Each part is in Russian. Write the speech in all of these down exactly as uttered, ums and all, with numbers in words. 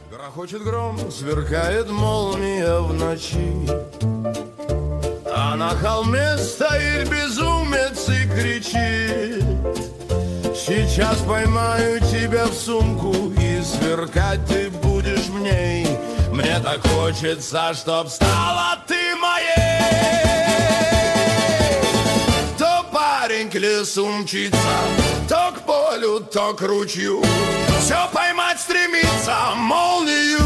Грохочет гром, сверкает молния в ночи, а на холме стоит безумец и кричит: сейчас поймаю тебя в сумку, и сверкать ты будешь в ней. Мне так хочется, чтоб стала ты моей. То парень к лесу мчится, то к полю, то к ручью, все поймать стремится молнию.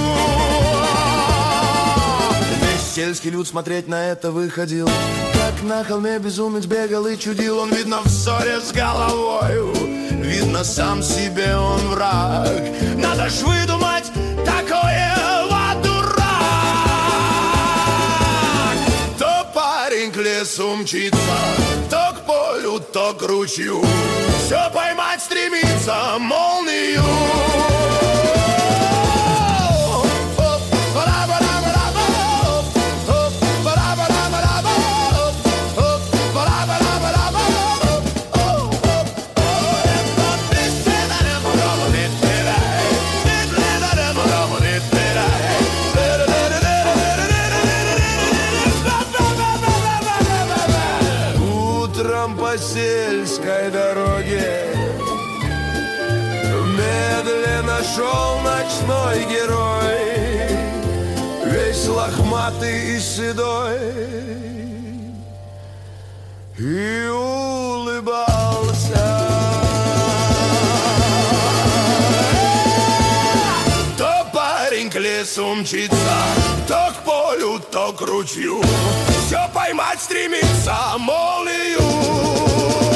Весь сельский люд смотреть на это выходил, как на холме безумец бегал и чудил. Он, видно, в ссоре с головою, видно, сам себе он враг. Надо ж выдумать такое, вот дурак. То парень к лесу мчится, то к полю, то к ручью, все поймать стремится молнию. По сельской дороге медленно шел ночной герой, весь лохматый и седой, и улыбался. То парень к лесу мчится, то к полю, то к ручью, все поймать стремится молнию.